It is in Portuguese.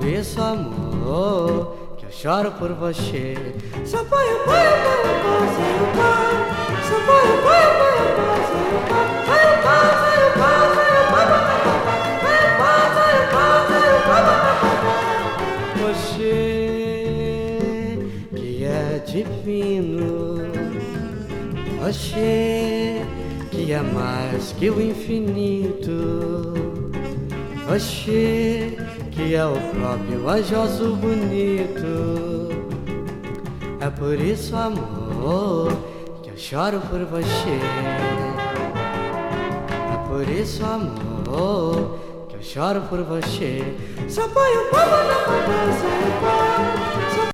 por isso, amor, que eu choro por você. Só põe o pai, sem o pai. Só põe o pai, sem o pai. Sai o pai, sai o pai, sai o pai, sai o pai, sai o pai, sai o pai. Você que é divino, você que é mais que o infinito, você que é o próprio anjo azul bonito. É por isso, amor, que eu choro por você. É por isso, amor, que eu choro por você. Só põe o povo na cabeça e vai.